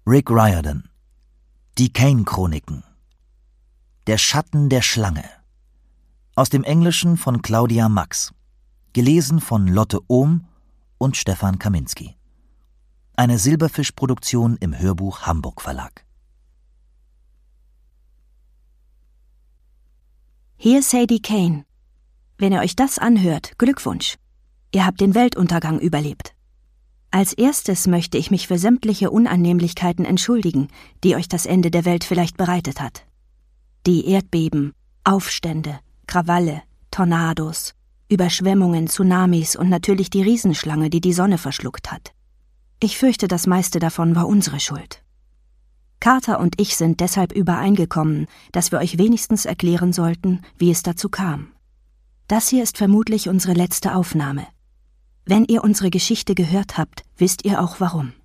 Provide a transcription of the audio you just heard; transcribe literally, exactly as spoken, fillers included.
Rick Riordan. Die Kane-Chroniken. Der Schatten der Schlange. Aus dem Englischen von Claudia Max. Gelesen von Lotte Ohm und Stefan Kaminski. Eine Silberfisch-Produktion im Hörbuch Hamburg Verlag. Hier Sadie Kane. Wenn ihr euch das anhört, Glückwunsch. Ihr habt den Weltuntergang überlebt. Als erstes möchte ich mich für sämtliche Unannehmlichkeiten entschuldigen, die euch das Ende der Welt vielleicht bereitet hat. Die Erdbeben, Aufstände, Krawalle, Tornados, Überschwemmungen, Tsunamis und natürlich die Riesenschlange, die die Sonne verschluckt hat. Ich fürchte, das meiste davon war unsere Schuld. Carter und ich sind deshalb übereingekommen, dass wir euch wenigstens erklären sollten, wie es dazu kam. Das hier ist vermutlich unsere letzte Aufnahme. Wenn ihr unsere Geschichte gehört habt, wisst ihr auch warum.